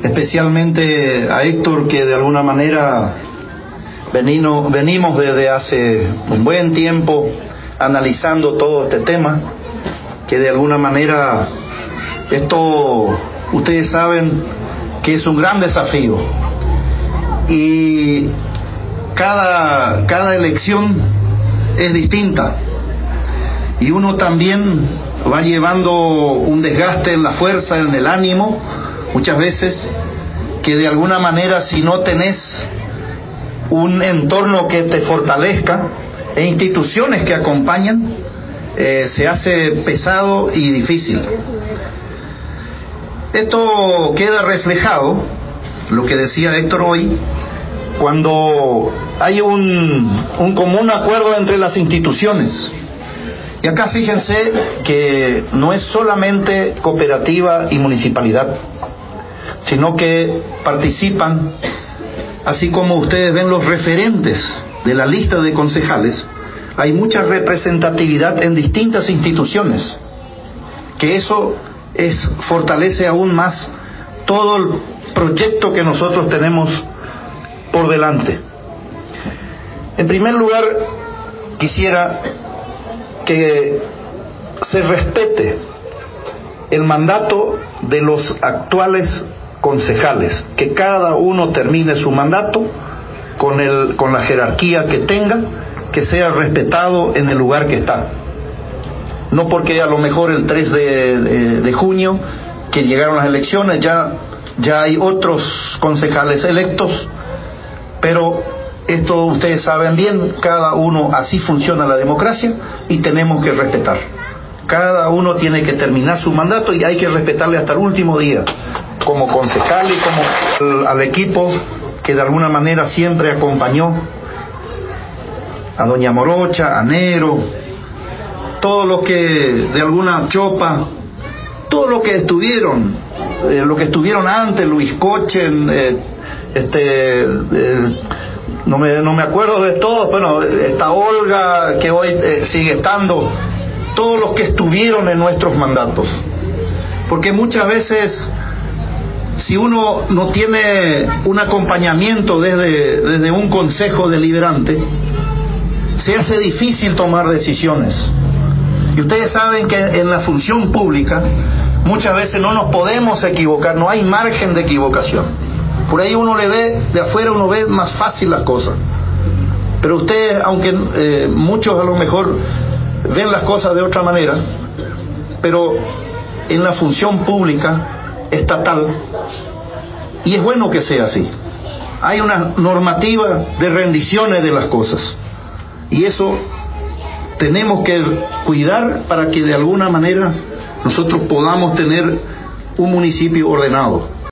especialmente a Héctor, que de alguna manera venimos desde hace un buen tiempo analizando todo este tema, que de alguna manera esto, ustedes saben que es un gran desafío, y cada elección es distinta, y uno también va llevando un desgaste en la fuerza, en el ánimo, muchas veces, que de alguna manera, si no tenés un entorno que te fortalezca e instituciones que acompañan, se hace pesado y difícil. Esto queda reflejado, lo que decía Héctor hoy, cuando hay un común acuerdo entre las instituciones. Y acá fíjense que no es solamente cooperativa y municipalidad, sino que participan, así como ustedes ven los referentes de la lista de concejales, hay mucha representatividad en distintas instituciones, que eso fortalece aún más todo el proyecto que nosotros tenemos por delante. En primer lugar, quisiera que se respete el mandato de los actuales concejales, que cada uno termine su mandato con la jerarquía que tenga, que sea respetado en el lugar que está. No porque a lo mejor el 3 de junio, que llegaron las elecciones, ya hay otros concejales electos, pero esto ustedes saben bien, cada uno, así funciona la democracia, y tenemos que respetar. Cada uno tiene que terminar su mandato y hay que respetarle hasta el último día, como concejal y como al equipo que de alguna manera siempre acompañó a doña Morocha, a Nero, todos los que de alguna Chopa, todos los que estuvieron antes, Luis Cochen, no me acuerdo de todos, bueno, está Olga, que hoy sigue estando, todos los que estuvieron en nuestros mandatos. Porque muchas veces, si uno no tiene un acompañamiento desde un consejo deliberante, se hace difícil tomar decisiones. Y ustedes saben que en la función pública muchas veces no nos podemos equivocar, no hay margen de equivocación. Por ahí uno le ve, de afuera uno ve más fácil las cosas. Pero ustedes, aunque muchos a lo mejor ven las cosas de otra manera, pero en la función pública estatal, y es bueno que sea así, hay una normativa de rendiciones de las cosas, y eso tenemos que cuidar para que de alguna manera nosotros podamos tener un municipio ordenado.